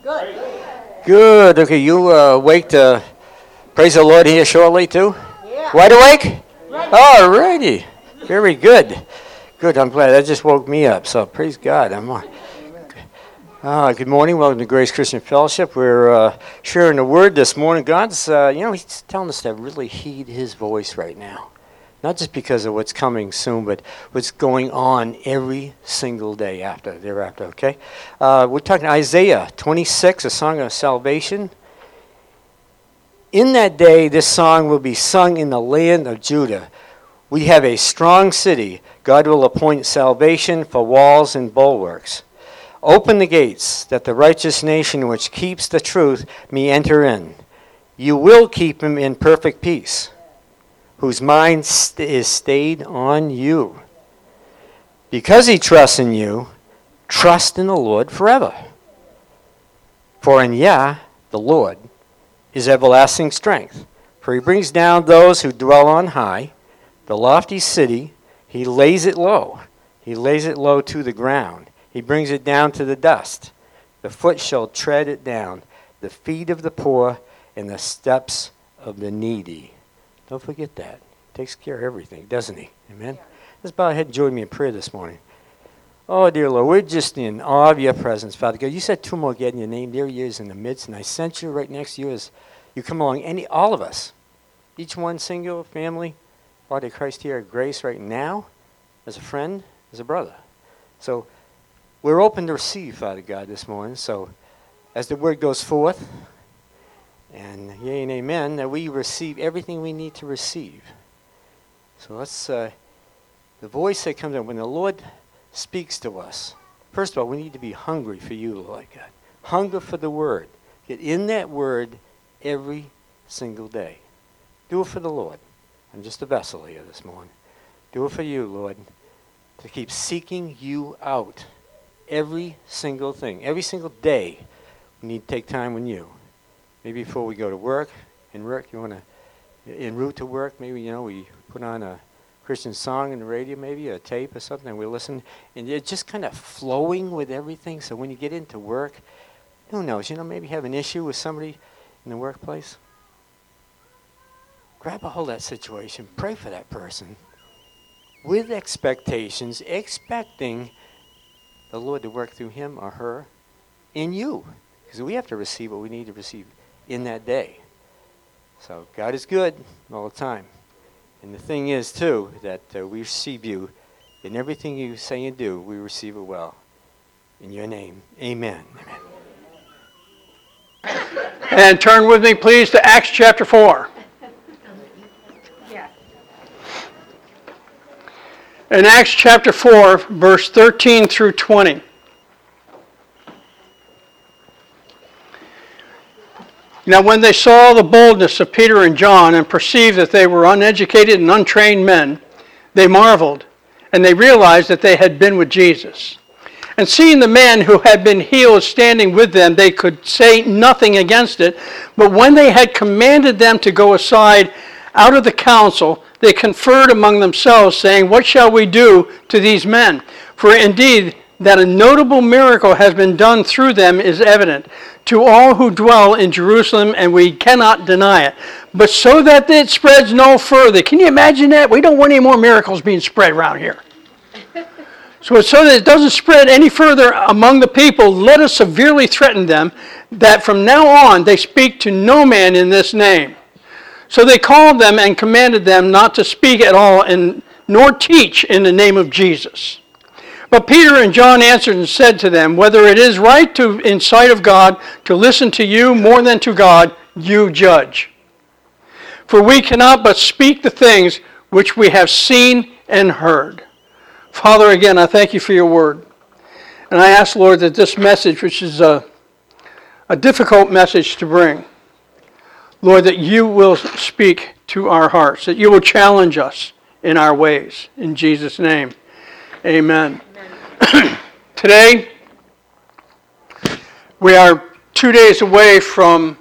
Good. Okay, you awake to praise the Lord here shortly too? Yeah. Wide awake? All righty. Very good. Good. I'm glad. That just woke me up. So praise God. I'm on. Good morning. Welcome to Grace Christian Fellowship. We're sharing the word this morning. God's, He's telling us to really heed His voice right now. Not just because of what's coming soon, but what's going on every single day thereafter, okay? We're talking Isaiah 26, a song of salvation. In that day, this song will be sung in the land of Judah. We have a strong city. God will appoint salvation for walls and bulwarks. Open the gates, that the righteous nation which keeps the truth may enter in. You will keep him in perfect peace, whose mind is stayed on you. Because he trusts in you, trust in the Lord forever. For in Yah, the Lord, is everlasting strength. For he brings down those who dwell on high, the lofty city, he lays it low. He lays it low to the ground. He brings it down to the dust. The foot shall tread it down, the feet of the poor and the steps of the needy. Don't forget that. He takes care of everything, doesn't he? Amen? Yeah. Let's bow our head and join me in prayer this morning. Oh, dear Lord, we're just in awe of your presence, Father God. You said two more get in your name. There he is in the midst, and I sent you right next to you as you come along. All of us, each one single family, body of Christ here at Grace right now, as a friend, as a brother. So we're open to receive, Father God, this morning. So as the word goes forth, and yea and amen, that we receive everything we need to receive. So let's, the voice that comes in, when the Lord speaks to us, first of all, we need to be hungry for you, Lord God. Hunger for the word. Get in that word every single day. Do it for the Lord. I'm just a vessel here this morning. Do it for you, Lord, to keep seeking you out. Every single thing, every single day, we need to take time with you. Maybe before we go to work, en route to work, maybe, we put on a Christian song on the radio, maybe a tape or something, and we listen, and it's just kind of flowing with everything. So when you get into work, who knows, maybe have an issue with somebody in the workplace. Grab a hold of that situation, pray for that person with expectations, expecting the Lord to work through him or her in you. Because we have to receive what we need to receive in that day. So God is good all the time. And the thing is, too, that we receive you in everything you say and do, we receive it well. In your name, amen. Amen. And turn with me, please, to Acts chapter 4. In Acts chapter 4, verse 13 through 20. Now when they saw the boldness of Peter and John and perceived that they were uneducated and untrained men, they marveled, and they realized that they had been with Jesus. And seeing the man who had been healed standing with them, they could say nothing against it. But when they had commanded them to go aside out of the council, they conferred among themselves, saying, "What shall we do to these men? For indeed, that a notable miracle has been done through them is evident to all who dwell in Jerusalem, and we cannot deny it. But so that it spreads no further." Can you imagine that? We don't want any more miracles being spread around here. So that it doesn't spread any further among the people, let us severely threaten them, that from now on they speak to no man in this name. So they called them and commanded them not to speak at all nor teach in the name of Jesus. But Peter and John answered and said to them, "Whether it is right in sight of God to listen to you more than to God, you judge. For we cannot but speak the things which we have seen and heard." Father, again, I thank you for your word. And I ask, Lord, that this message, which is a difficult message to bring, Lord, that you will speak to our hearts, that you will challenge us in our ways. In Jesus' name, amen. Today, we are 2 days away from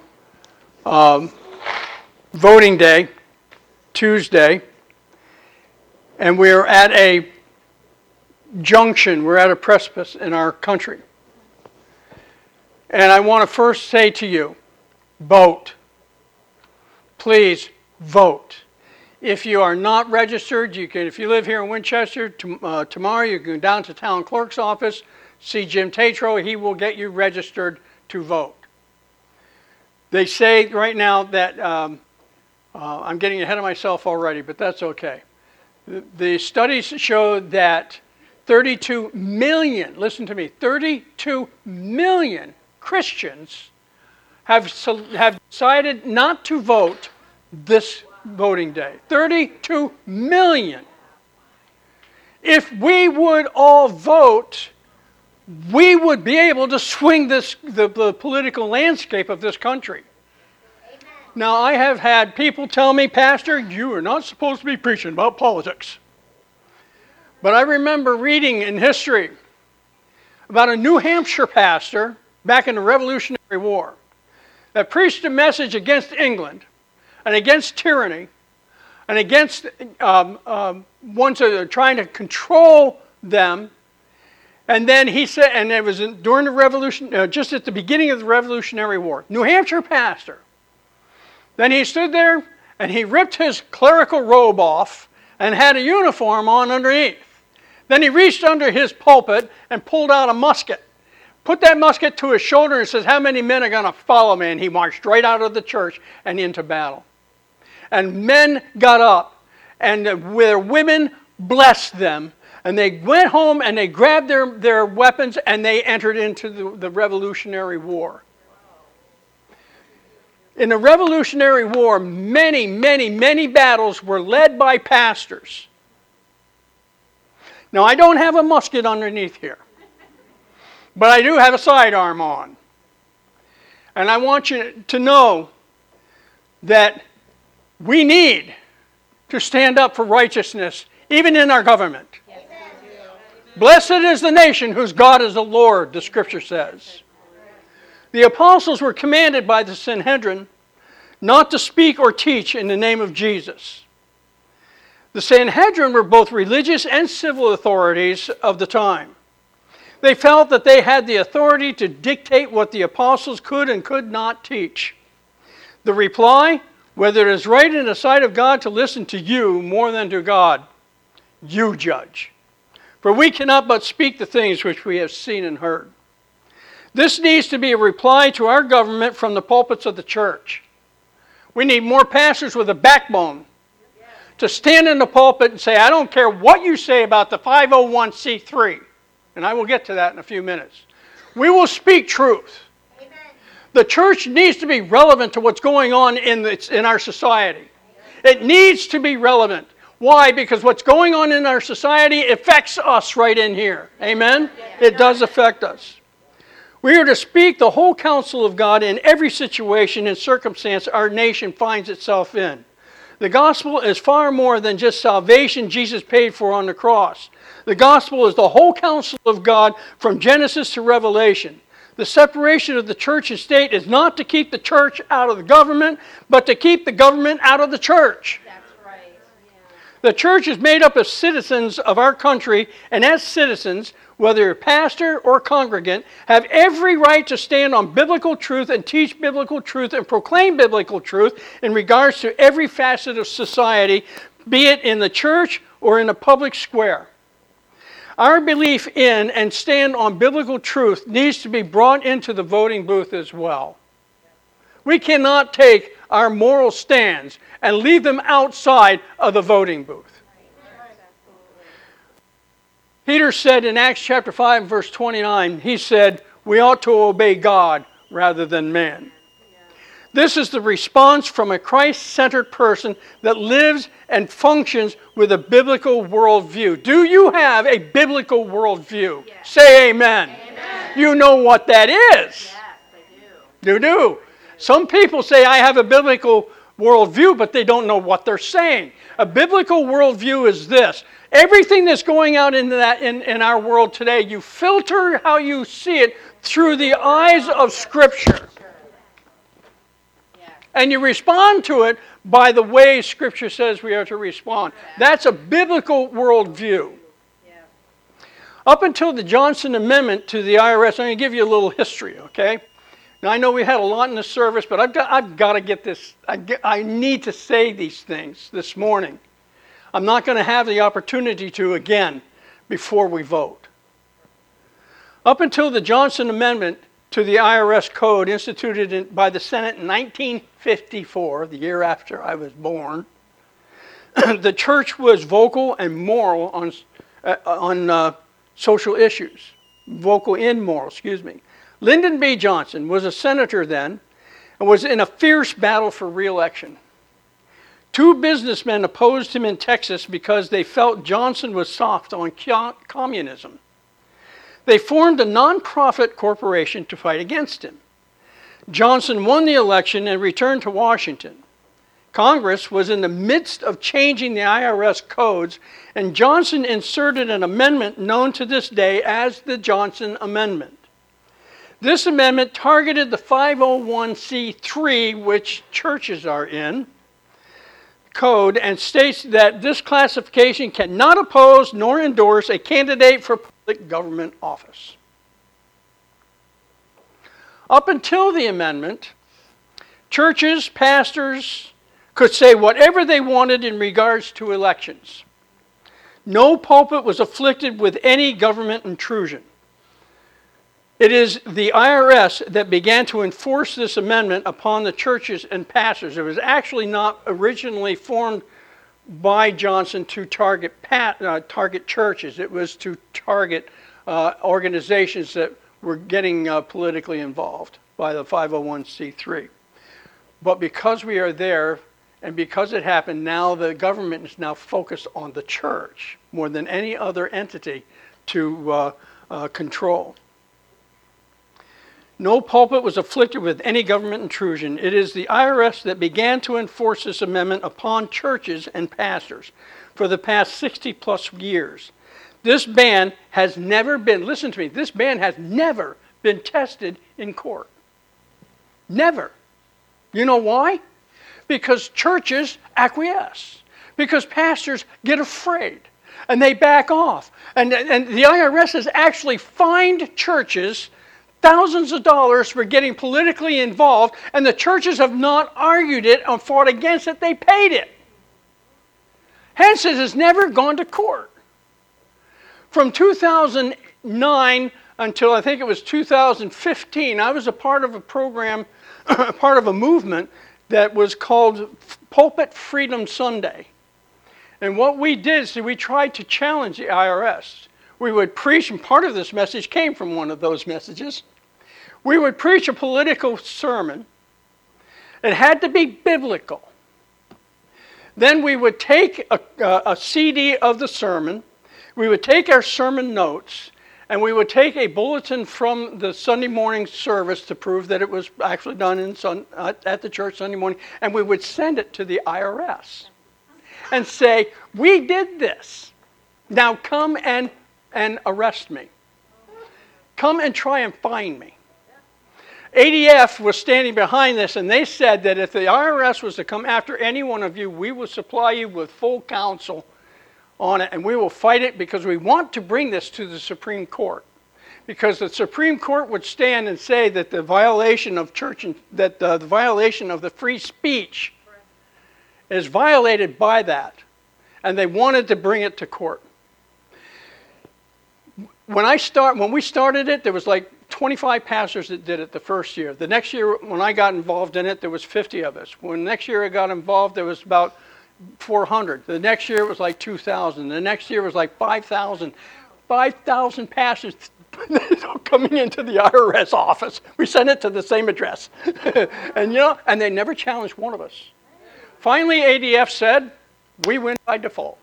voting day, Tuesday, and we're at a junction, we're at a precipice in our country. And I want to first say to you, vote. Please vote. If you are not registered, you can. If you live here in Winchester, tomorrow you can go down to town clerk's office, see Jim Tatro. He will get you registered to vote. They say right now that, I'm getting ahead of myself already, but that's okay. The studies show that 32 million, listen to me, 32 million Christians have decided not to vote this voting day. 32 million. If we would all vote, we would be able to swing the political landscape of this country. Amen. Now, I have had people tell me, Pastor, you are not supposed to be preaching about politics. But I remember reading in history about a New Hampshire pastor back in the Revolutionary War that preached a message against England and against tyranny and against ones that are trying to control them. And then he said, and it was during the Revolution, just at the beginning of the Revolutionary War, New Hampshire pastor. Then he stood there and he ripped his clerical robe off and had a uniform on underneath. Then he reached under his pulpit and pulled out a musket. Put that musket to his shoulder and says, how many men are going to follow me? And he marched right out of the church and into battle. And men got up and their women blessed them. And they went home and they grabbed their weapons and they entered into the Revolutionary War. In the Revolutionary War, many, many, many battles were led by pastors. Now, I don't have a musket underneath here, but I do have a sidearm on. And I want you to know that we need to stand up for righteousness, even in our government. Yes. Blessed is the nation whose God is the Lord, the Scripture says. The apostles were commanded by the Sanhedrin not to speak or teach in the name of Jesus. The Sanhedrin were both religious and civil authorities of the time. They felt that they had the authority to dictate what the apostles could and could not teach. The reply, whether it is right in the sight of God to listen to you more than to God, you judge. For we cannot but speak the things which we have seen and heard. This needs to be a reply to our government from the pulpits of the church. We need more pastors with a backbone to stand in the pulpit and say, I don't care what you say about the 501c3. And I will get to that in a few minutes. We will speak truth. Amen. The church needs to be relevant to what's going on in our society. It needs to be relevant. Why? Because what's going on in our society affects us right in here. Amen? It does affect us. We are to speak the whole counsel of God in every situation and circumstance our nation finds itself in. The gospel is far more than just salvation Jesus paid for on the cross. The gospel is the whole counsel of God from Genesis to Revelation. The separation of the church and state is not to keep the church out of the government, but to keep the government out of the church. That's right. Yeah. The church is made up of citizens of our country, and as citizens, whether you're pastor or congregant, have every right to stand on biblical truth and teach biblical truth and proclaim biblical truth in regards to every facet of society, be it in the church or in a public square. Our belief in and stand on biblical truth needs to be brought into the voting booth as well. We cannot take our moral stands and leave them outside of the voting booth. Peter said in Acts chapter 5, verse 29, he said, we ought to obey God rather than man. This is the response from a Christ-centered person that lives and functions with a biblical worldview. Do you have a biblical worldview? Yes. Say amen. Amen. You know what that is. Yes, I do. You do. Some people say, I have a biblical worldview, but they don't know what they're saying. A biblical worldview is this. Everything that's going out in our world today, you filter how you see it through the eyes of Scripture. And you respond to it by the way Scripture says we are to respond. That's a biblical worldview. Up until the Johnson Amendment to the IRS, I'm going to give you a little history, okay? Now, I know we had a lot in the service, but I've got to get this. I need to say these things this morning. I'm not going to have the opportunity to again before we vote. Up until the Johnson Amendment to the IRS Code instituted by the Senate in 1954, the year after I was born, the church was vocal and moral on social issues. Vocal and moral, excuse me. Lyndon B. Johnson was a senator then and was in a fierce battle for re-election. Two businessmen opposed him in Texas because they felt Johnson was soft on communism. They formed a nonprofit corporation to fight against him. Johnson won the election and returned to Washington. Congress was in the midst of changing the IRS codes, and Johnson inserted an amendment known to this day as the Johnson Amendment. This amendment targeted the 501c3, which churches are in, code, and states that this classification cannot oppose nor endorse a candidate for public government office. Up until the amendment, churches, pastors could say whatever they wanted in regards to elections. No pulpit was afflicted with any government intrusion. It is the IRS that began to enforce this amendment upon the churches and pastors. It was actually not originally formed by Johnson to target churches. It was to target organizations that were getting politically involved by the 501c3. But because we are there, and because it happened, now the government is now focused on the church more than any other entity to control. No pulpit was afflicted with any government intrusion. It is the IRS that began to enforce this amendment upon churches and pastors for the past 60 plus years. This ban has never been, listen to me, this ban has never been tested in court. Never. You know why? Because churches acquiesce. Because pastors get afraid and they back off. And the IRS has actually fined churches thousands of dollars for getting politically involved, and the churches have not argued it or fought against it. They paid it. Hence, it has never gone to court. From 2009 until I think it was 2015, I was a part of a program, part of a movement that was called Pulpit Freedom Sunday. And what we did is we tried to challenge the IRS. We would preach, and part of this message came from one of those messages. We would preach a political sermon. It had to be biblical. Then we would take a CD of the sermon. We would take our sermon notes, and we would take a bulletin from the Sunday morning service to prove that it was actually done at the church Sunday morning, and we would send it to the IRS and say, we did this. Now come and arrest me. Come and try and find me. ADF was standing behind this, and they said that if the IRS was to come after any one of you, we will supply you with full counsel on it, and we will fight it because we want to bring this to the Supreme Court. Because the Supreme Court would stand and say that the violation of the violation of the free speech is violated by that, and they wanted to bring it to court. When we started it, there was like 25 pastors that did it the first year. The next year, when I got involved in it, there was 50 of us. When next year I got involved, there was about 400. The next year it was like 2,000. The next year was like 5,000. 5,000 pastors coming into the IRS office. We sent it to the same address. and they never challenged one of us. Finally, ADF said, we win by default.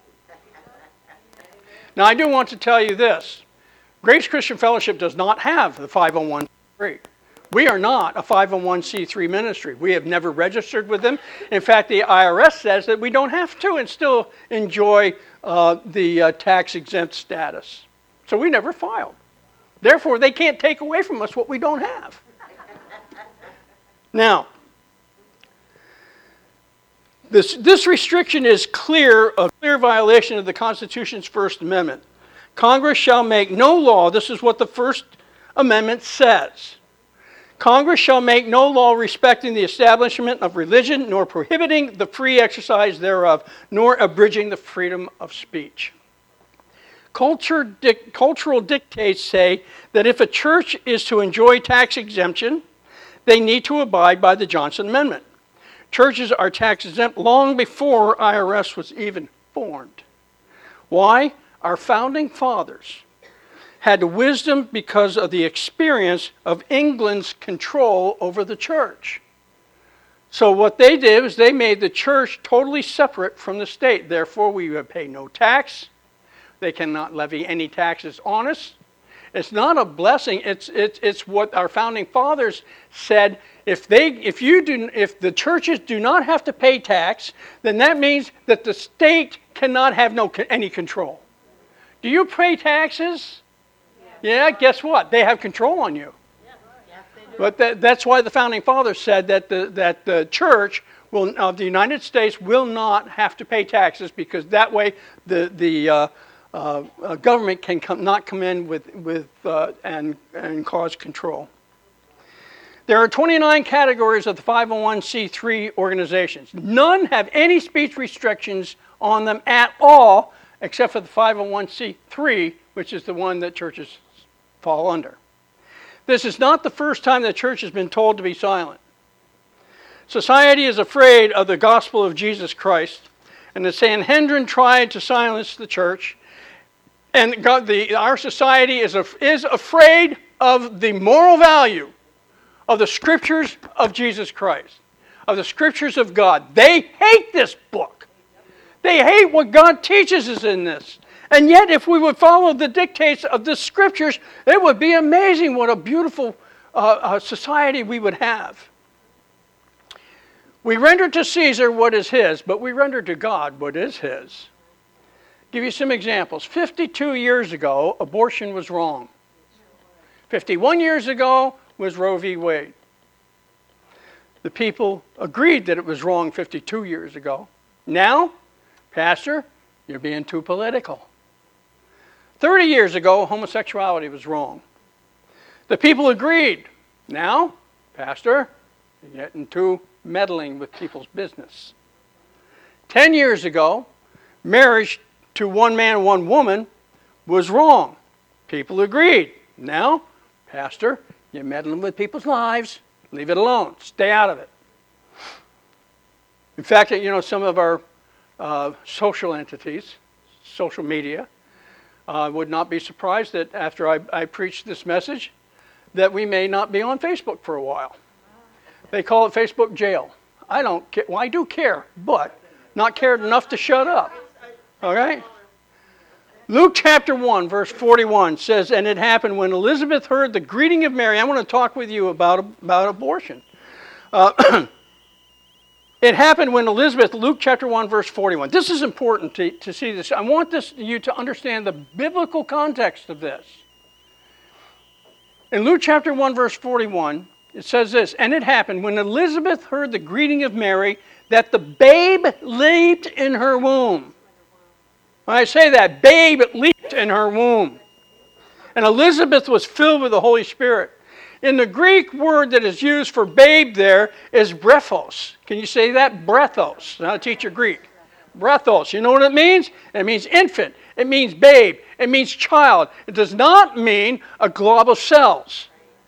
Now, I do want to tell you this. Grace Christian Fellowship does not have the 501c3. We are not a 501c3 ministry. We have never registered with them. In fact, the IRS says that we don't have to and still enjoy the tax-exempt status. So we never filed. Therefore, they can't take away from us what we don't have. Now, this restriction is a clear violation of the Constitution's First Amendment. Congress shall make no law, this is what the First Amendment says. Congress shall make no law respecting the establishment of religion, nor prohibiting the free exercise thereof, nor abridging the freedom of speech. Cultural dictates say that if a church is to enjoy tax exemption, they need to abide by the Johnson Amendment. Churches are tax exempt long before IRS was even formed. Why? Our founding fathers had the wisdom because of the experience of England's control over the church. So what they did was they made the church totally separate from the state. Therefore, we would pay no tax. They cannot levy any taxes on us. It's not a blessing. It's what our founding fathers said. If the churches do not have to pay tax, then that means that the state cannot have any control. Do you pay taxes? Yeah, guess what? They have control on you. But that's why the founding fathers said that the church of the United States will not have to pay taxes, because that way the government can not come in and cause control. There are 29 categories of the 501c3 organizations. None have any speech restrictions on them at all, except for the 501c3, which is the one that churches fall under. This is not the first time the church has been told to be silent. Society is afraid of the gospel of Jesus Christ, and the Sanhedrin tried to silence the church. And our society is afraid of the moral value of the scriptures of Jesus Christ, of the scriptures of God. They hate this book. They hate what God teaches us in this. And yet, if we would follow the dictates of the scriptures, it would be amazing what a beautiful society we would have. We render to Caesar what is his, but we render to God what is his. Give you some examples. 52 years ago, abortion was wrong. 51 years ago was Roe v. Wade. The people agreed that it was wrong 52 years ago. Now, Pastor, you're being too political. 30 years ago, homosexuality was wrong. The people agreed. Now, Pastor, you're getting too meddling with people's business. 10 years ago, marriage to one man, one woman was wrong. People agreed. Now, Pastor, you're meddling with people's lives. Leave it alone. Stay out of it. In fact, some of our social entities, social media, would not be surprised that after I preach this message, that we may not be on Facebook for a while. They call it Facebook jail. I don't care. Well, I do care, but not cared enough to shut up. All right? Luke chapter 1, verse 41 says, and it happened when Elizabeth heard the greeting of Mary. I want to talk with you about abortion. It happened when Elizabeth, Luke chapter 1, verse 41. This is important to see this. I want you to understand the biblical context of this. In Luke chapter 1, verse 41, it says this, and it happened when Elizabeth heard the greeting of Mary that the babe leaped in her womb. When I say that, babe leaped in her womb. And Elizabeth was filled with the Holy Spirit. In the Greek word that is used for babe there is brephos. Can you say that? Brephos. Now teach your Greek. Brephos. You know what it means? It means infant. It means babe. It means child. It does not mean a glob of cells.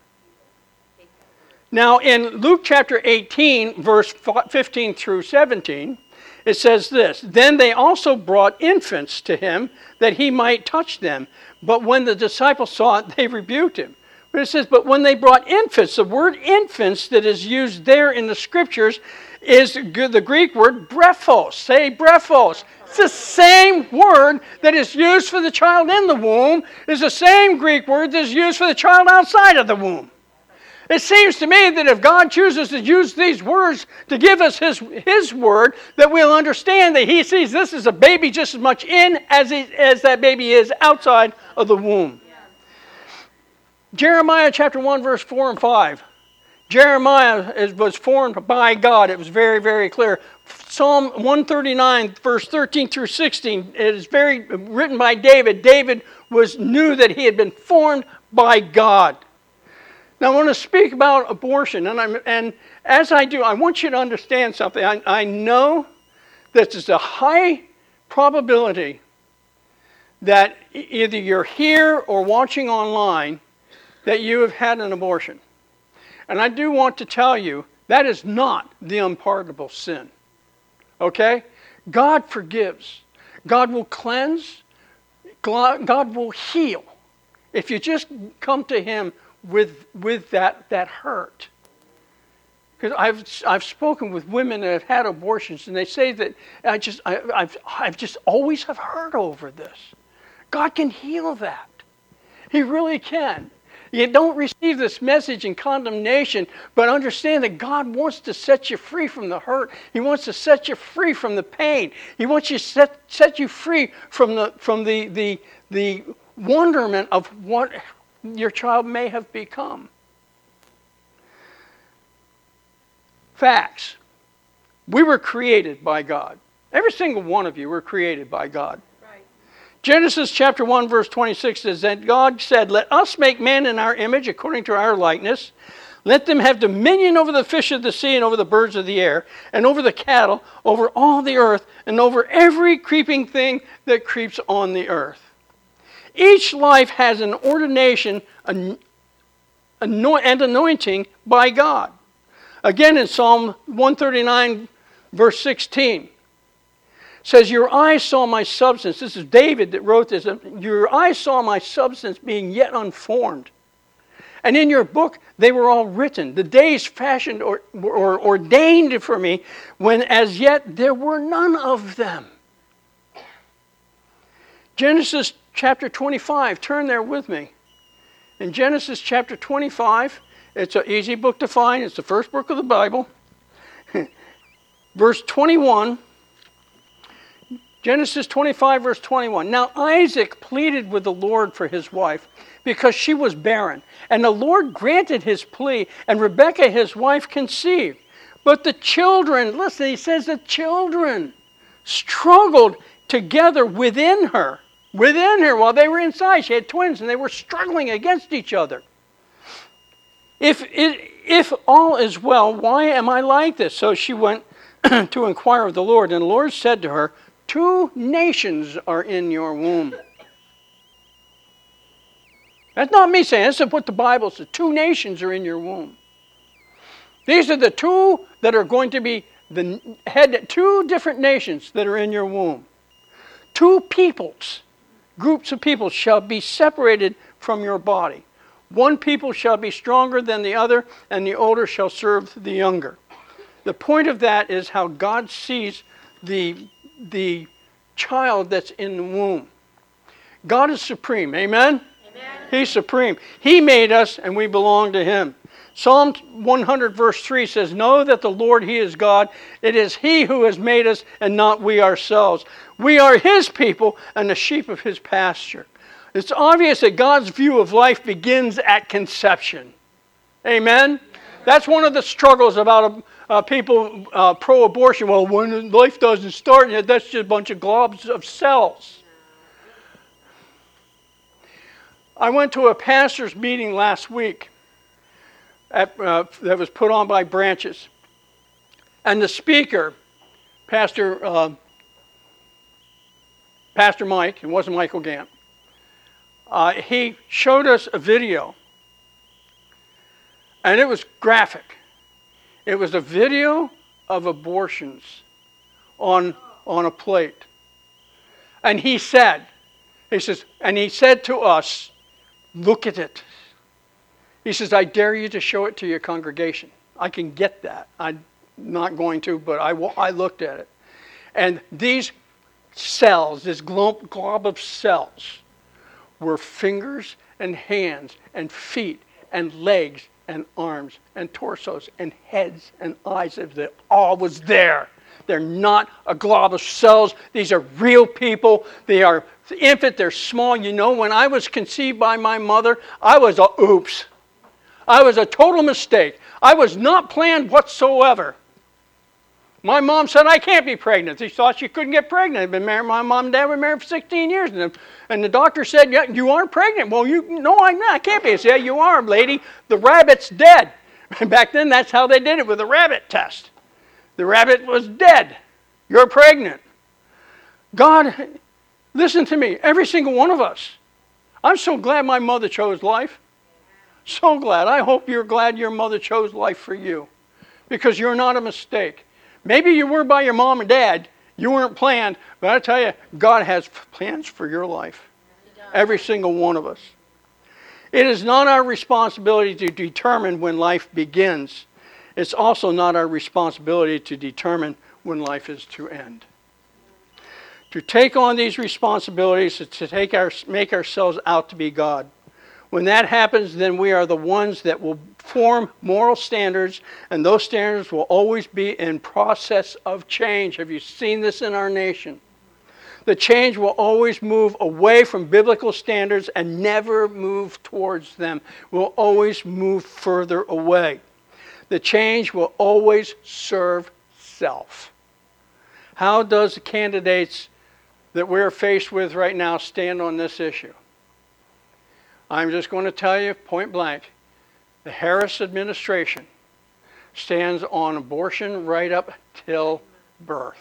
Now in Luke chapter 18, verse 15 through 17, it says this, then they also brought infants to him that he might touch them. But when the disciples saw it, they rebuked him. But it says, but when they brought infants, the word infants that is used there in the scriptures is the Greek word brephos. Say brephos. It's the same word that is used for the child in the womb. It's the same Greek word that is used for the child outside of the womb. It seems to me that if God chooses to use these words to give us His word, that we'll understand that He sees this as a baby just as much in as that baby is outside of the womb. Jeremiah chapter 1, verse 4 and 5. Jeremiah was formed by God. It was very, very clear. Psalm 139, verse 13 through 16, it is written by David. David knew that he had been formed by God. Now, I want to speak about abortion, and as I do, I want you to understand something. I know that there's a high probability that either you're here or watching online that you have had an abortion. And I do want to tell you, that is not the unpardonable sin. Okay? God forgives. God will cleanse. God will heal. If you just come to Him with that hurt. Because I've spoken with women that have had abortions, and they say that I've just always have hurt over this. God can heal that. He really can. You don't receive this message in condemnation, but understand that God wants to set you free from the hurt. He wants to set you free from the pain. He wants to set you free from the wonderment of what your child may have become. Facts. We were created by God. Every single one of you were created by God. Right. Genesis chapter 1 verse 26 says that God said, "Let us make man in our image according to our likeness. Let them have dominion over the fish of the sea and over the birds of the air and over the cattle, over all the earth and over every creeping thing that creeps on the earth." Each life has an ordination and anointing by God. Again, in Psalm 139, verse 16, says, "Your eyes saw my substance." This is David that wrote this. "Your eyes saw my substance being yet unformed. And in your book they were all written, the days fashioned or ordained for me, when as yet there were none of them." Genesis chapter 25, turn there with me. In Genesis chapter 25, it's an easy book to find. It's the first book of the Bible. Verse 21. Genesis 25, verse 21. "Now Isaac pleaded with the Lord for his wife, because she was barren. And the Lord granted his plea, and Rebekah his wife conceived. But the children," listen, he says the children struggled together within her while they were inside. She had twins, and they were struggling against each other. If all is well, why am I like this?" So she went to inquire of the Lord, and the Lord said to her, "Two nations are in your womb." That's not me saying, this is what the Bible says. 2 nations are in your womb. These are the two that are going to be the head, 2 different nations that are in your womb. 2 peoples, groups of people shall be separated from your body. One people shall be stronger than the other, and the older shall serve the younger. The point of that is how God sees the child that's in the womb. God is supreme. Amen? Amen? He's supreme. He made us, and we belong to Him. Psalm 100 verse 3 says, "Know that the Lord, He is God. It is He who has made us, and not we ourselves. We are His people, and the sheep of His pasture." It's obvious that God's view of life begins at conception. Amen? That's one of the struggles about people pro-abortion. Well, when life doesn't start yet, that's just a bunch of globs of cells. I went to a pastor's meeting last week that was put on by Branches. And the speaker, Pastor Mike, it wasn't Michael Gant, he showed us a video. And it was graphic. It was a video of abortions on a plate. And he said to us, "Look at it." He says, "I dare you to show it to your congregation." I can get that. I'm not going to, but I looked at it. And these cells, this glob of cells, were fingers and hands and feet and legs and arms and torsos and heads and eyes. It all was there. They're not a glob of cells. These are real people. They are infant. They're small. You know, when I was conceived by my mother, I was a oops. I was a total mistake. I was not planned whatsoever. My mom said I can't be pregnant. She thought she couldn't get pregnant. I've been married. My mom and dad were married for 16 years. And the doctor said, yeah, you are pregnant. Well, no, I'm not. I can't be. I said, yeah, you are, lady. The rabbit's dead. Back then, that's how they did it with a rabbit test. The rabbit was dead. You're pregnant. God, listen to me. Every single one of us. I'm so glad my mother chose life. So glad. I hope you're glad your mother chose life for you. Because you're not a mistake. Maybe you were by your mom and dad. You weren't planned. But I tell you, God has plans for your life. Every single one of us. It is not our responsibility to determine when life begins. It's also not our responsibility to determine when life is to end. To take on these responsibilities is to make ourselves out to be God. When that happens, then we are the ones that will form moral standards, and those standards will always be in process of change. Have you seen this in our nation? The change will always move away from biblical standards and never move towards them. Will always move further away. The change will always serve self. How does the candidates that we're faced with right now stand on this issue? I'm just going to tell you point blank. The Harris administration stands on abortion right up till birth.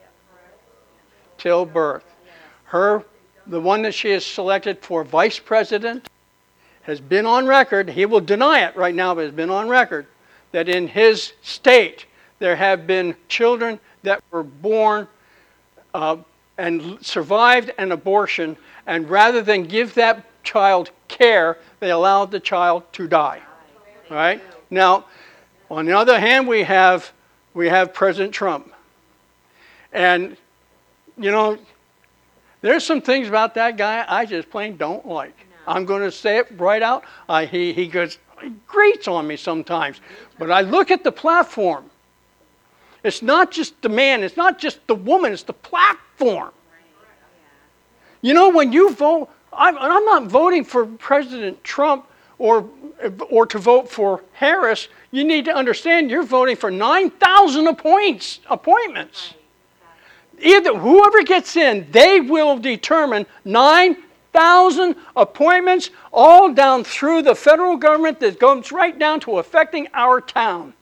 Till birth. The one that she has selected for vice president has been on record. He will deny it right now, but has been on record that in his state there have been children that were born and survived an abortion, and rather than give that child care, they allowed the child to die. All right? Now, on the other hand, we have President Trump. And, you know, there's some things about that guy I just plain don't like. No. I'm going to say it right out. He grates on me sometimes. But I look at the platform. It's not just the man. It's not just the woman. It's the platform. You know, when you vote, I'm not voting for President Trump or to vote for Harris. You need to understand you're voting for 9,000 appointments. Either whoever gets in, they will determine 9,000 appointments all down through the federal government that goes right down to affecting our town.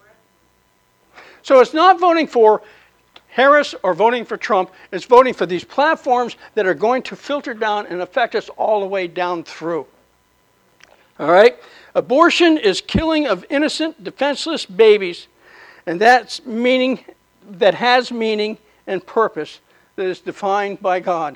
So it's not voting for Harris or voting for Trump. It's voting for these platforms that are going to filter down and affect us all the way down through. All right? Abortion is killing of innocent, defenseless babies, and that has meaning and purpose that is defined by God.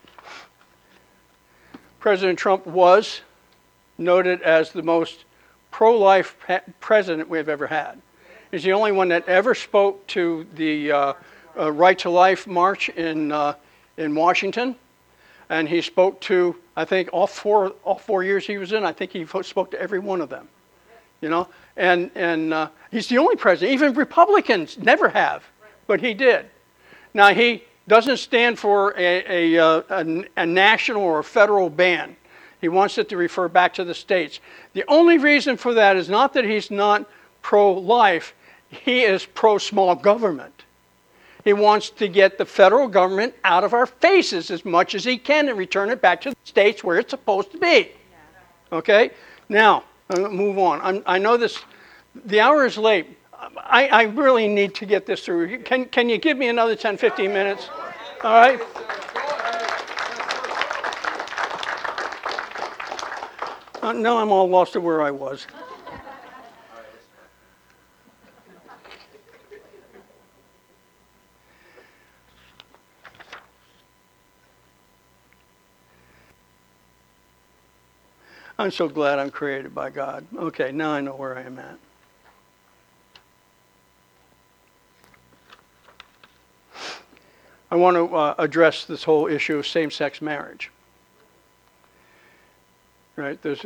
President Trump was noted as the most pro-life president we've ever had. He's the only one that ever spoke to the Right to Life march in Washington, and he spoke to, I think, all four years he was in. I think he spoke to every one of them, you know. And he's the only president. Even Republicans never have, but he did. Now he doesn't stand for a national or a federal ban. He wants it to refer back to the states. The only reason for that is not that he's not pro-life. He is pro-small government. He wants to get the federal government out of our faces as much as he can and return it back to the states where it's supposed to be. Okay? Now, I'm going to move on. I know the hour is late. I really need to get this through. Can you give me another 10, 15 minutes? All right? Now I'm all lost to where I was. I'm so glad I'm created by God. Okay, now I know where I am at. I want to address this whole issue of same-sex marriage. Right? There's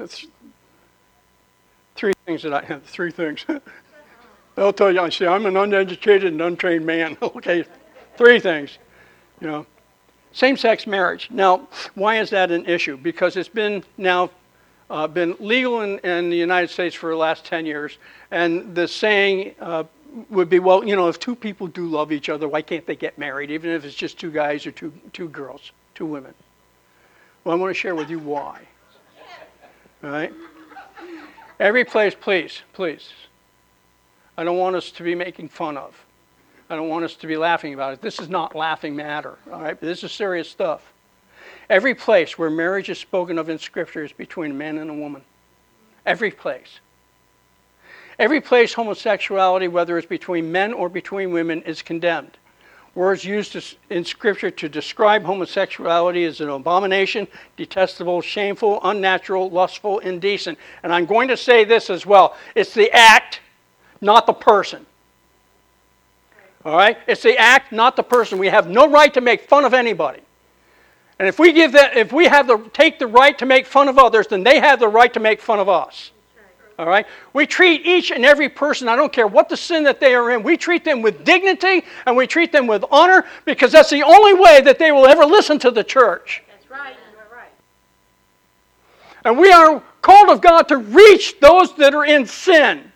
three things that I have. Three things. I'll tell you. I say I'm an uneducated and untrained man. Okay, three things. You know, same-sex marriage. Now, why is that an issue? Because it's been now been legal in the United States for the last 10 years, and the saying would be, well, if two people do love each other, why can't they get married, even if it's just two guys or two girls, two women? Well, I want to share with you why. All right? Every place, please. I don't want us to be making fun of. I don't want us to be laughing about it. This is not laughing matter, all right? This is serious stuff. Every place where marriage is spoken of in Scripture is between a man and a woman. Every place. Every place homosexuality, whether it's between men or between women, is condemned. Words used in Scripture to describe homosexuality is an abomination, detestable, shameful, unnatural, lustful, indecent. And I'm going to say this as well. It's the act, not the person. All right? It's the act, not the person. We have no right to make fun of anybody. And if we take the right to make fun of others, then they have the right to make fun of us. All right? We treat each and every person, I don't care what the sin that they are in, we treat them with dignity and we treat them with honor because that's the only way that they will ever listen to the church. That's right. That's right. And we are called of God to reach those that are in sin.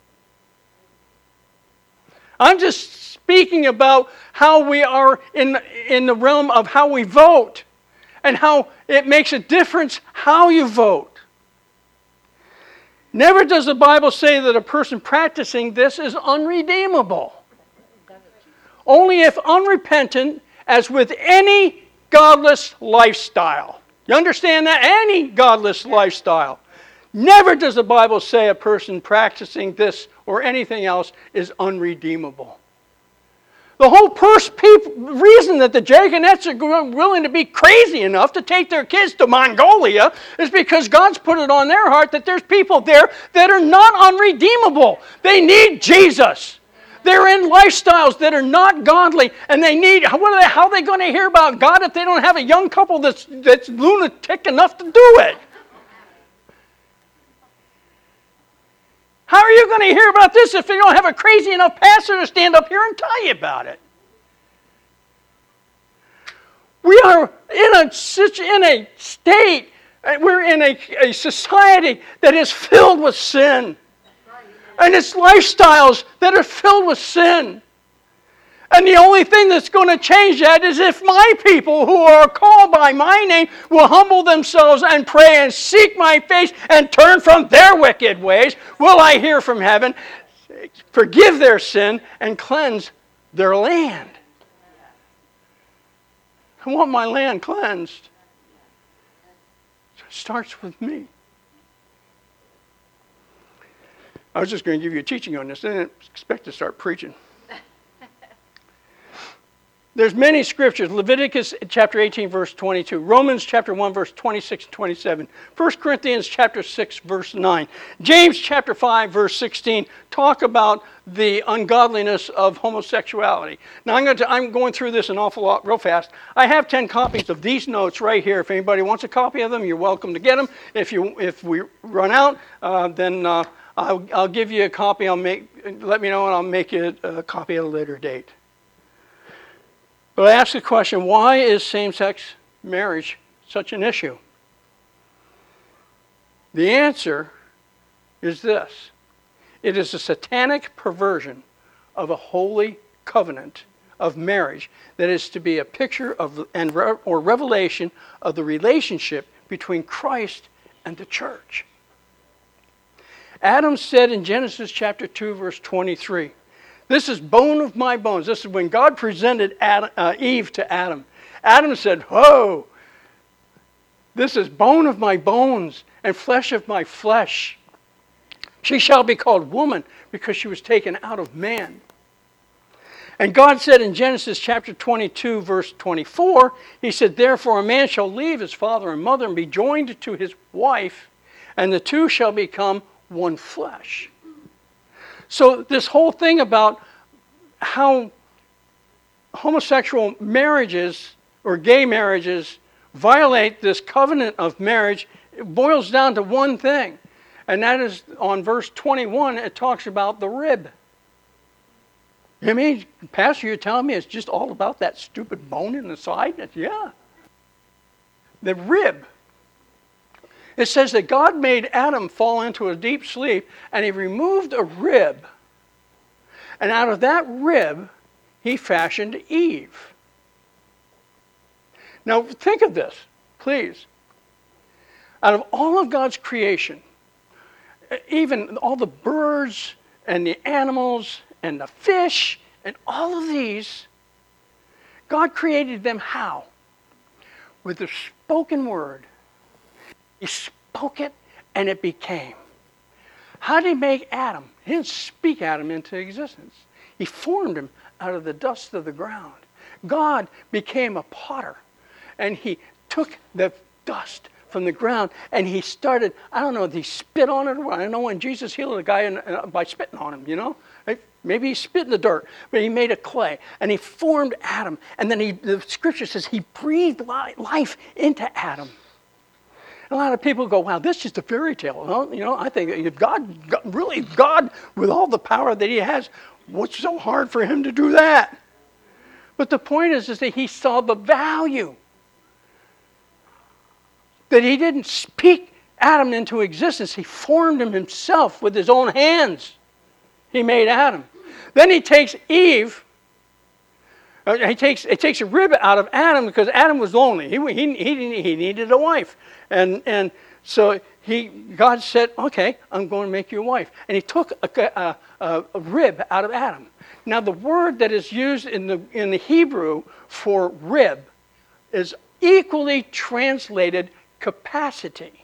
I'm just speaking about how we are in the realm of how we vote and how it makes a difference how you vote. Never does the Bible say that a person practicing this is unredeemable. Only if unrepentant, as with any godless lifestyle. You understand that? Any godless lifestyle. Never does the Bible say a person practicing this or anything else is unredeemable. The whole reason that the Jacobites are willing to be crazy enough to take their kids to Mongolia is because God's put it on their heart that there's people there that are not unredeemable. They need Jesus. They're in lifestyles that are not godly, and they need. How are they going to hear about God if they don't have a young couple that's lunatic enough to do it? How are you going to hear about this if you don't have a crazy enough pastor to stand up here and tell you about it? We are in a state, we're in a society that is filled with sin. And it's lifestyles that are filled with sin. And the only thing that's going to change that is if my people who are called by my name will humble themselves and pray and seek my face and turn from their wicked ways, will I hear from heaven, forgive their sin, and cleanse their land. I want my land cleansed. So it starts with me. I was just going to give you a teaching on this. I didn't expect to start preaching. There's many scriptures. Leviticus chapter 18, verse 22. Romans chapter 1, verse 26 and 27. 1 Corinthians chapter 6, verse 9. James chapter 5, verse 16 talk about the ungodliness of homosexuality. Now I'm going through this an awful lot real fast. I have 10 copies of these notes right here. If anybody wants a copy of them, you're welcome to get them. If we run out, then I'll give you a copy. Let me know and I'll make you a copy at a later date. But I ask the question, why is same-sex marriage such an issue? The answer is this. It is a satanic perversion of a holy covenant of marriage that is to be a picture of or revelation of the relationship between Christ and the church. Adam said in Genesis chapter 2, verse 23, "This is bone of my bones." This is when God presented Eve to Adam. Adam said, "Whoa, this is bone of my bones and flesh of my flesh. She shall be called woman because she was taken out of man." And God said in Genesis chapter 22, verse 24, He said, "Therefore a man shall leave his father and mother and be joined to his wife, and the two shall become one flesh." So this whole thing about how homosexual marriages or gay marriages violate this covenant of marriage, it boils down to one thing. And that is on verse 21, it talks about the rib. You mean, Pastor, you're telling me it's just all about that stupid bone in the side? Yeah. The rib. It says that God made Adam fall into a deep sleep and He removed a rib. And out of that rib, he fashioned Eve. Now think of this, please. Out of all of God's creation, even all the birds and the animals and the fish and all of these, God created them how? With the spoken word. He spoke it and it became. How did he make Adam? He didn't speak Adam into existence. He formed him out of the dust of the ground. God became a potter, and he took the dust from the ground and he started, I don't know if he spit on it or what. I know when Jesus healed a guy by spitting on him, you know. Maybe he spit in the dirt, but he made a clay and he formed Adam. And then the scripture says he breathed life into Adam. A lot of people go, wow, this is just a fairy tale. Well, you know, I think if God, with all the power that he has, what's so hard for him to do that? But the point is that he saw the value. That he didn't speak Adam into existence. He formed him himself with his own hands. He made Adam. Then he takes Eve. He takes a rib out of Adam because Adam was lonely. He needed a wife. And so God said, okay, I'm going to make you a wife. And he took a rib out of Adam. Now the word that is used in the Hebrew for rib is equally translated capacity.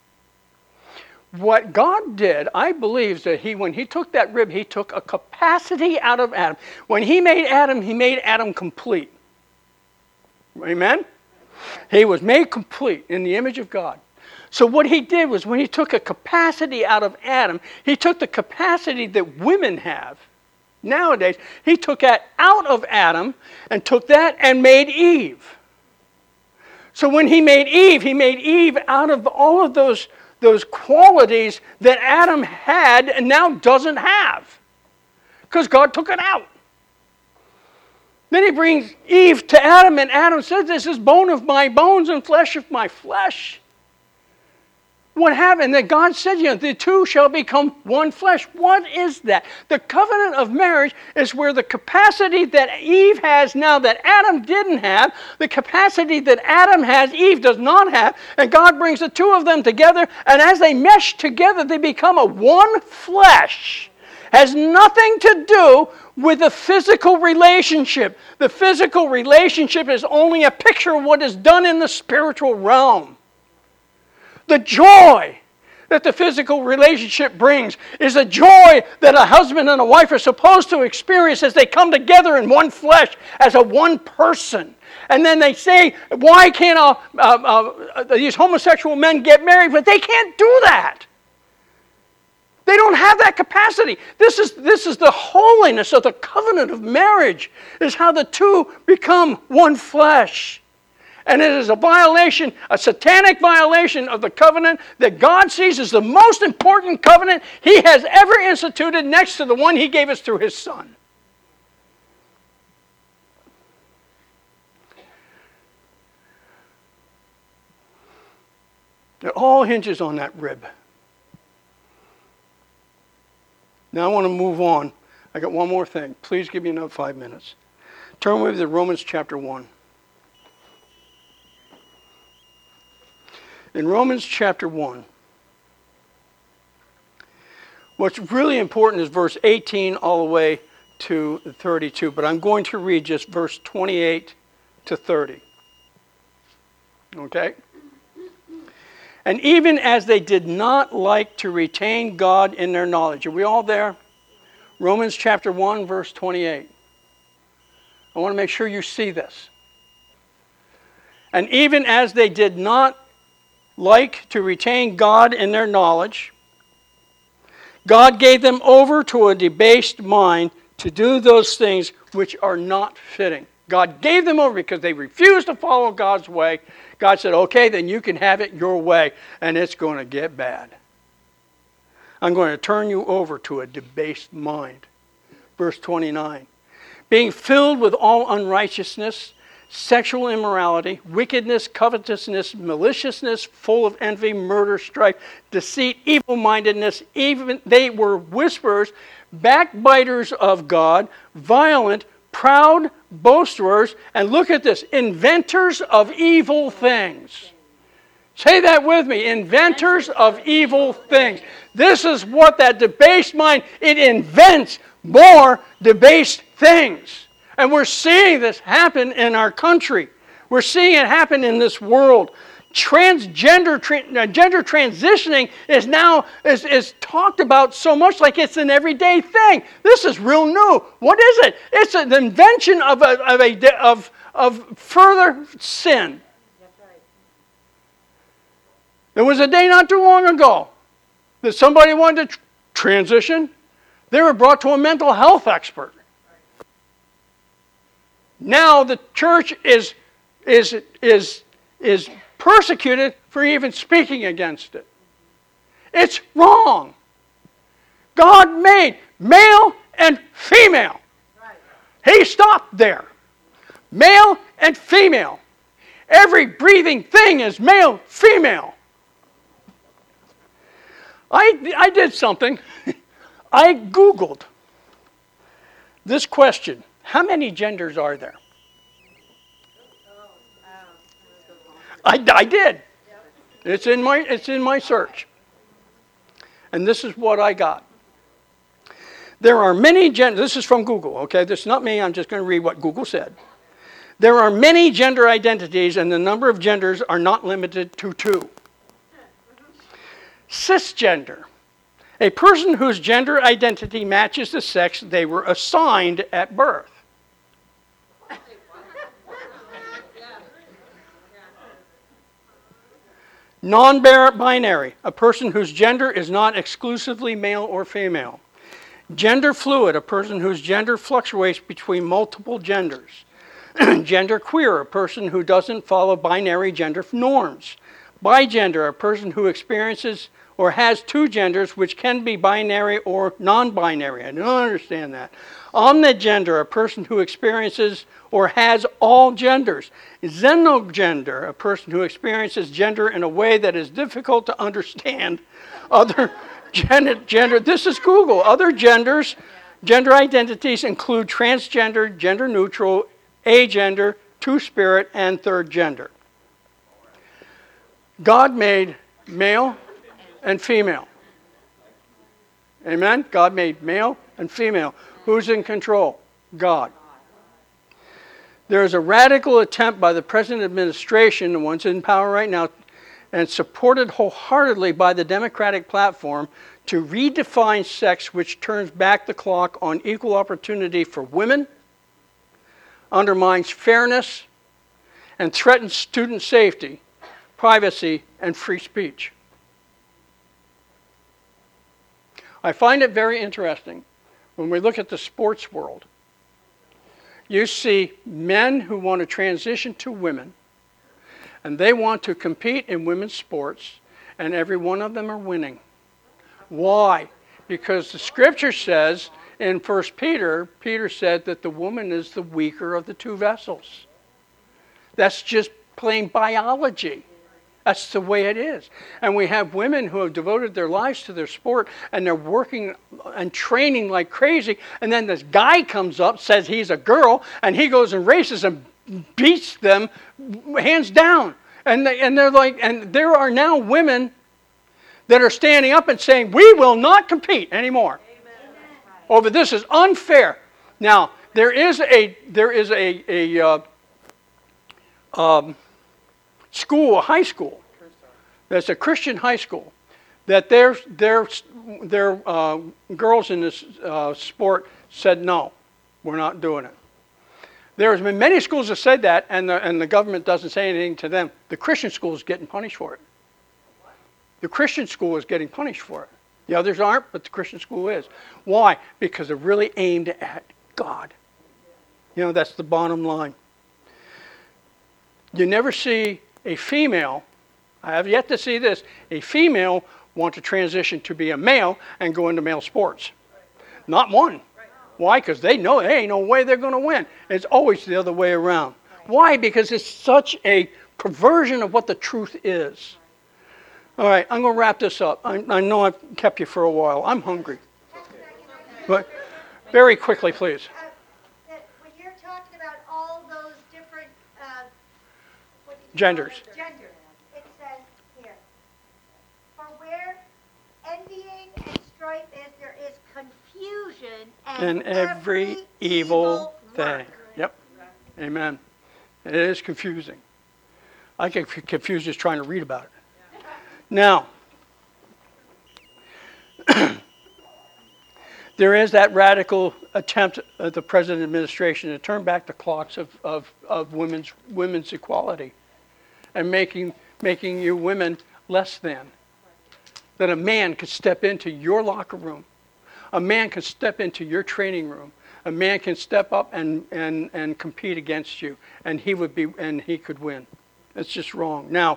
What God did, I believe, is that when he took that rib, he took a capacity out of Adam. When he made Adam complete. Amen? He was made complete in the image of God. So what he did was when he took a capacity out of Adam, he took the capacity that women have nowadays, he took that out of Adam and took that and made Eve. So when he made Eve out of all of those qualities that Adam had and now doesn't have. Because God took it out. Then he brings Eve to Adam, and Adam says, this is bone of my bones and flesh of my flesh. What happened? That God said, the two shall become one flesh. What is that? The covenant of marriage is where the capacity that Eve has now that Adam didn't have, the capacity that Adam has, Eve does not have, and God brings the two of them together, and as they mesh together, they become a one flesh. Has nothing to do with the physical relationship. The physical relationship is only a picture of what is done in the spiritual realm. The joy that the physical relationship brings is a joy that a husband and a wife are supposed to experience as they come together in one flesh, as a one person. And then they say, why can't these homosexual men get married? But they can't do that. They don't have that capacity. This is the holiness of the covenant of marriage, is how the two become one flesh. And it is a violation, a satanic violation of the covenant that God sees as the most important covenant he has ever instituted next to the one he gave us through his Son. It all hinges on that rib. Now I want to move on. I got one more thing. Please give me another 5 minutes. Turn with me to Romans chapter 1. In Romans chapter 1, what's really important is verse 18 all the way to 32, but I'm going to read just verse 28 to 30. Okay? And even as they did not like to retain God in their knowledge. Are we all there? Romans chapter 1, verse 28. I want to make sure you see this. And even as they did not like to retain God in their knowledge, God gave them over to a debased mind to do those things which are not fitting. God gave them over because they refused to follow God's way. God said, okay, then you can have it your way, and it's going to get bad. I'm going to turn you over to a debased mind. Verse 29. Being filled with all unrighteousness, sexual immorality, wickedness, covetousness, maliciousness, full of envy, murder, strife, deceit, evil-mindedness. Even they were whisperers, backbiters of God, violent, proud, boasters, and look at this, inventors of evil things. Say that with me, inventors of evil things. This is what that debased mind, it invents more debased things. And we're seeing this happen in our country. We're seeing it happen in this world. Gender transitioning is now is talked about so much like it's an everyday thing. This is real new. What is it? It's an invention of further sin. That's right. There was a day not too long ago that somebody wanted to transition. They were brought to a mental health expert. Now the church is persecuted for even speaking against it. It's wrong. God made male and female. Right. He stopped there. Male and female. Every breathing thing is male, female. I did something. I Googled this question. How many genders are there? I did. It's in my search. And this is what I got. There are many genders. This is from Google, okay? This is not me. I'm just going to read what Google said. There are many gender identities, and the number of genders are not limited to 2. Cisgender. A person whose gender identity matches the sex they were assigned at birth. Non-binary, a person whose gender is not exclusively male or female. Gender fluid, a person whose gender fluctuates between multiple genders. Gender queer, a person who doesn't follow binary gender norms. Bigender, a person who experiences or has 2 genders, which can be binary or non-binary. I don't understand that. Omnigender, a person who experiences or has all genders. Xenogender, a person who experiences gender in a way that is difficult to understand. Other gender, this is Google. Other genders, gender identities include transgender, gender neutral, agender, two-spirit, and third gender. God made male and female. Amen? God made male and female. Who's in control? God. There is a radical attempt by the present administration, the ones in power right now, and supported wholeheartedly by the Democratic platform, to redefine sex, which turns back the clock on equal opportunity for women, undermines fairness, and threatens student safety, privacy, and free speech. I find it very interesting when we look at the sports world. You see men who want to transition to women, and they want to compete in women's sports, and every one of them are winning. Why? Because the scripture says in 1 Peter, Peter said that the woman is the weaker of the 2 vessels. That's just plain biology. That's the way it is. And we have women who have devoted their lives to their sport, and they're working and training like crazy, and then this guy comes up, says he's a girl, and he goes and races and beats them hands down. And they're like, and there are now women that are standing up and saying, we will not compete anymore. Amen. Oh, but this is unfair. Now, there is a school, a high school, that's a Christian high school, that their girls in this sport said, no, we're not doing it. There's been many schools that said that, and the government doesn't say anything to them. The Christian school is getting punished for it. The Christian school is getting punished for it. The others aren't, but the Christian school is. Why? Because they're really aimed at God. You know, that's the bottom line. You never see a female, I have yet to see this, a female want to transition to be a male and go into male sports. Not one. Why? Because they know there ain't no way they're going to win. It's always the other way around. Why? Because it's such a perversion of what the truth is. All right, I'm going to wrap this up. I know I've kept you for a while. I'm hungry. But very quickly, please. When you're talking about all those different what do you Genders. call it? Genders, it says here, for where envying and strife is, there is confusion And every evil thing. work. Yep. Amen. It is confusing. I get confused just trying to read about it. Now, there is that radical attempt of the present administration to turn back the clocks of women's equality and making you women less than. That a man could step into your locker room. A man could step into your training room. A man can step up and compete against you, and he could win. It's just wrong. Now,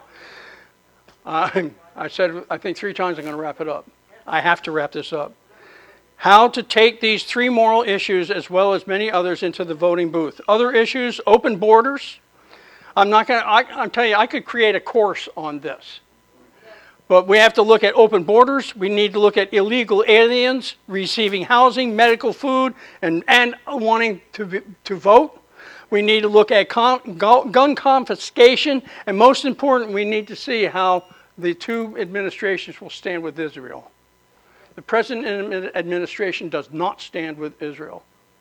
I said I think 3 times I'm going to wrap it up. I have to wrap this up. How to take these 3 moral issues as well as many others into the voting booth. Other issues: open borders. I'm telling you, I could create a course on this. But we have to look at open borders. We need to look at illegal aliens receiving housing, medical, food, and wanting to vote. We need to look at gun confiscation. And most important, we need to see how the 2 administrations will stand with Israel. The present administration does not stand with Israel.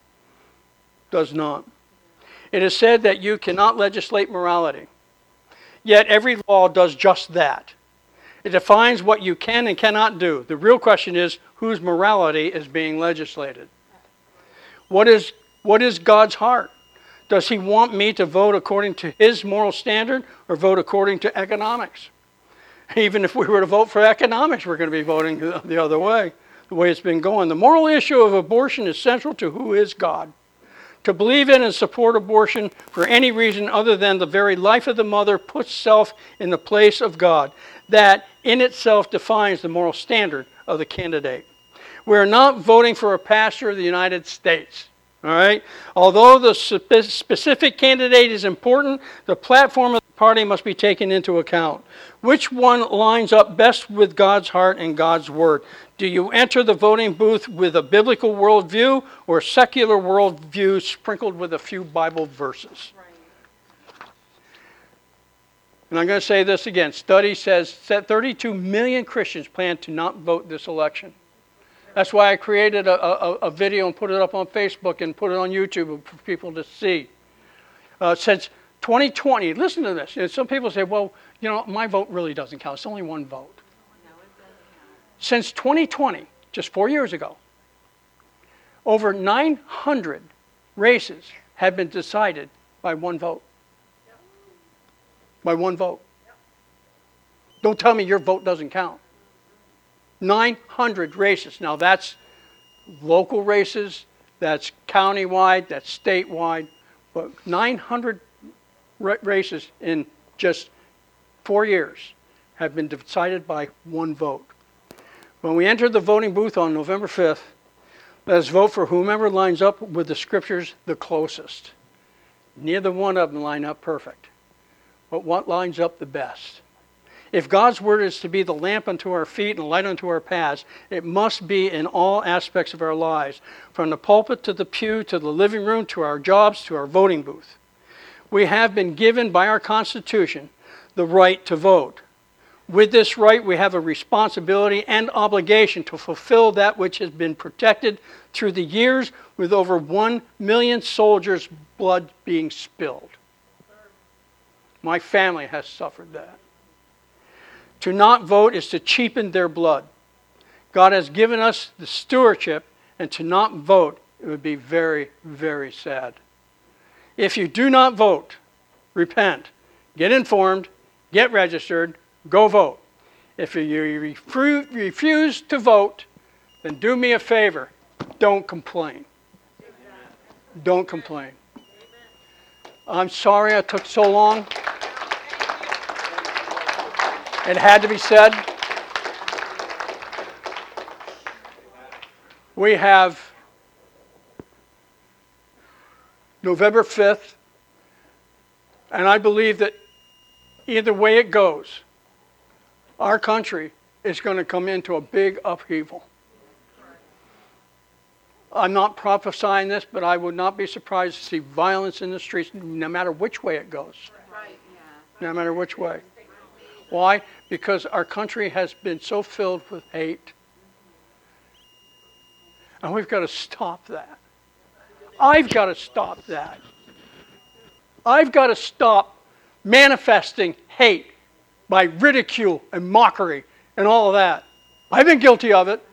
Does not. It is said that you cannot legislate morality. Yet every law does just that. It defines what you can and cannot do. The real question is, whose morality is being legislated? What is God's heart? Does he want me to vote according to his moral standard or vote according to economics? Even if we were to vote for economics, we're going to be voting the other way, the way it's been going. The moral issue of abortion is central to who is God. To believe in and support abortion for any reason other than the very life of the mother puts self in the place of God. That in itself defines the moral standard of the candidate. We are not voting for a pastor of the United States. All right? Although the specific candidate is important, the platform of the party must be taken into account. Which one lines up best with God's heart and God's word? Do you enter the voting booth with a biblical worldview or a secular worldview sprinkled with a few Bible verses? And I'm going to say this again. Study says that 32 million Christians plan to not vote this election. That's why I created a video and put it up on Facebook and put it on YouTube for people to see. Since 2020, listen to this. You know, some people say, well, you know, my vote really doesn't count. It's only one vote. Since 2020, just 4 years ago, over 900 races have been decided by one vote. By one vote. Don't tell me your vote doesn't count. 900 races. Now that's local races, that's countywide, that's statewide, but 900 races in just 4 years have been decided by one vote. When we enter the voting booth on November 5th, let us vote for whomever lines up with the scriptures the closest. Neither one of them line up perfect, but what lines up the best? If God's word is to be the lamp unto our feet and the light unto our paths, it must be in all aspects of our lives, from the pulpit to the pew, to the living room, to our jobs, to our voting booth. We have been given by our Constitution the right to vote. With this right, we have a responsibility and obligation to fulfill that which has been protected through the years, with over 1 million soldiers' blood being spilled. My family has suffered that. To not vote is to cheapen their blood. God has given us the stewardship, and to not vote, it would be very, very sad. If you do not vote, repent, get informed, get registered, go vote. If you refuse to vote, then do me a favor, don't complain. Don't complain. I'm sorry I took so long. It had to be said. We have November 5th, and I believe that either way it goes, our country is going to come into a big upheaval. I'm not prophesying this, but I would not be surprised to see violence in the streets, no matter which way it goes. Right, yeah. No matter which way. Why? Because our country has been so filled with hate. And we've got to stop that. I've got to stop that. I've got to stop manifesting hate by ridicule and mockery and all of that. I've been guilty of it.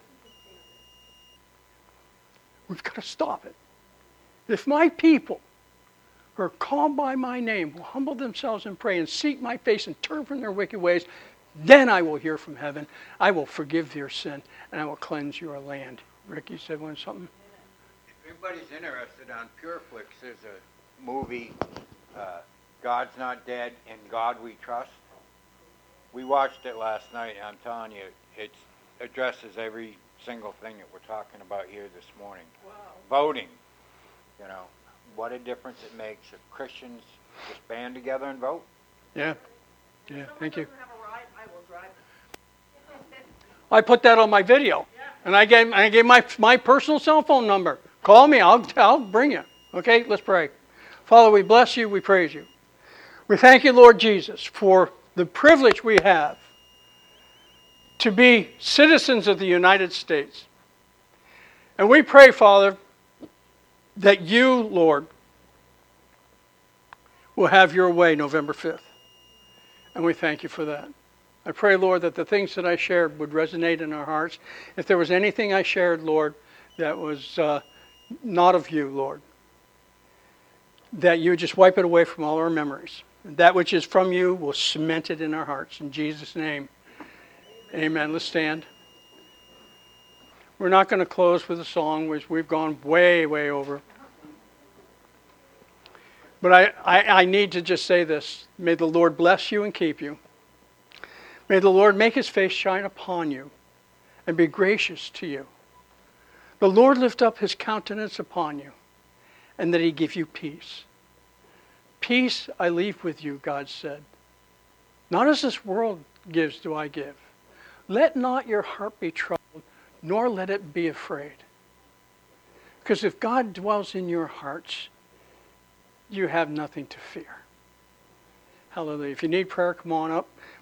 We've got to stop it. If my people who are called by my name will humble themselves and pray and seek my face and turn from their wicked ways, then I will hear from heaven. I will forgive your sin and I will cleanse your land. Rick, you said something? If anybody's interested on PureFlix, there's a movie, God's Not Dead, In God We Trust. We watched it last night, and I'm telling you, it addresses every single thing that we're talking about here this morning. Wow. Voting, you know, what a difference it makes if Christians just band together and vote. Yeah. Yeah, thank you. If someone doesn't have a ride, I will drive. I put that on my video. And I gave my personal cell phone number. Call me, I'll bring you. Okay, let's pray. Father, we bless you, we praise you. We thank you, Lord Jesus, for the privilege we have to be citizens of the United States. And we pray, Father, that you, Lord, will have your way November 5th. And we thank you for that. I pray, Lord, that the things that I shared would resonate in our hearts. If there was anything I shared, Lord, that was not of you, Lord, that you would just wipe it away from all our memories. And that which is from you will cement it in our hearts. In Jesus' name, amen. Let's stand. We're not going to close with a song, which we've gone way, way over. But I need to just say this. May the Lord bless you and keep you. May the Lord make his face shine upon you and be gracious to you. The Lord lift up his countenance upon you and that he give you peace. Peace I leave with you, God said. Not as this world gives do I give. Let not your heart be troubled, nor let it be afraid. Because if God dwells in your hearts, you have nothing to fear. Hallelujah. If you need prayer, come on up.